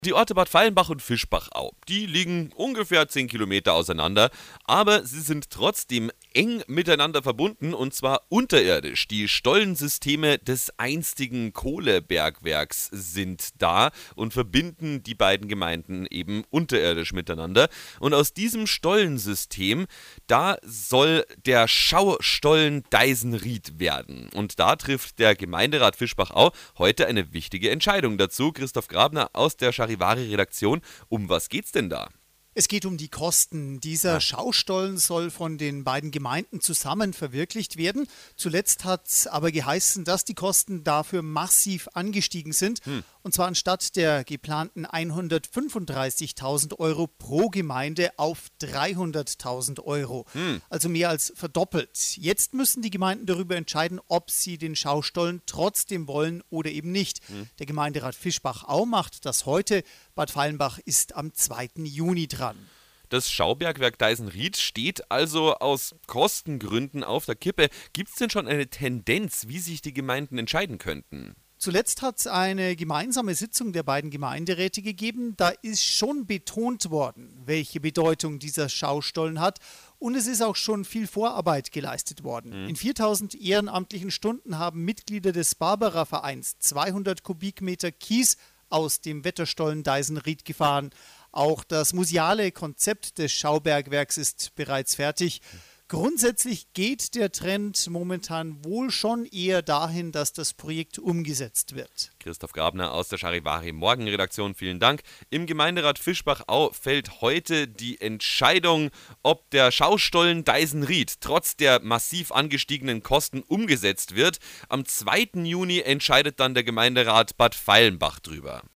Die Orte Bad Fallenbach und Fischbachau, die liegen ungefähr 10 Kilometer auseinander, aber sie sind trotzdem eng miteinander verbunden und zwar unterirdisch. Die Stollensysteme des einstigen Kohlebergwerks sind da und verbinden die beiden Gemeinden eben unterirdisch miteinander. Und aus diesem Stollensystem, da soll der Schaustollen Deisenried werden. Und da trifft der Gemeinderat Fischbachau heute eine wichtige Entscheidung dazu. Christoph Grabner aus der Charivari-Redaktion. Um was geht's denn da? Es geht um die Kosten. Dieser Schaustollen soll von den beiden Gemeinden zusammen verwirklicht werden. Zuletzt hat es aber geheißen, dass die Kosten dafür massiv angestiegen sind. Und zwar anstatt der geplanten 135.000 Euro pro Gemeinde auf 300.000 Euro. Also mehr als verdoppelt. Jetzt müssen die Gemeinden darüber entscheiden, ob sie den Schaustollen trotzdem wollen oder eben nicht. Der Gemeinderat Fischbachau macht das heute. Bad Fallenbach ist am 2. Juni dran. Das Schaubergwerk Deisenried steht also aus Kostengründen auf der Kippe. Gibt es denn schon eine Tendenz, wie sich die Gemeinden entscheiden könnten? Zuletzt hat es eine gemeinsame Sitzung der beiden Gemeinderäte gegeben. Da ist schon betont worden, welche Bedeutung dieser Schaustollen hat. Und es ist auch schon viel Vorarbeit geleistet worden. In 4000 ehrenamtlichen Stunden haben Mitglieder des Barbara-Vereins 200 Kubikmeter Kies aus dem Wetterstollen Deisenried gefahren. Auch das museale Konzept des Schaubergwerks ist bereits fertig. Grundsätzlich geht der Trend momentan wohl schon eher dahin, dass das Projekt umgesetzt wird. Christoph Grabner aus der Charivari Morgenredaktion, vielen Dank. Im Gemeinderat Fischbachau fällt heute die Entscheidung, ob der Schaustollen Deisenried trotz der massiv angestiegenen Kosten umgesetzt wird. Am 2. Juni entscheidet dann der Gemeinderat Bad Fallenbach drüber.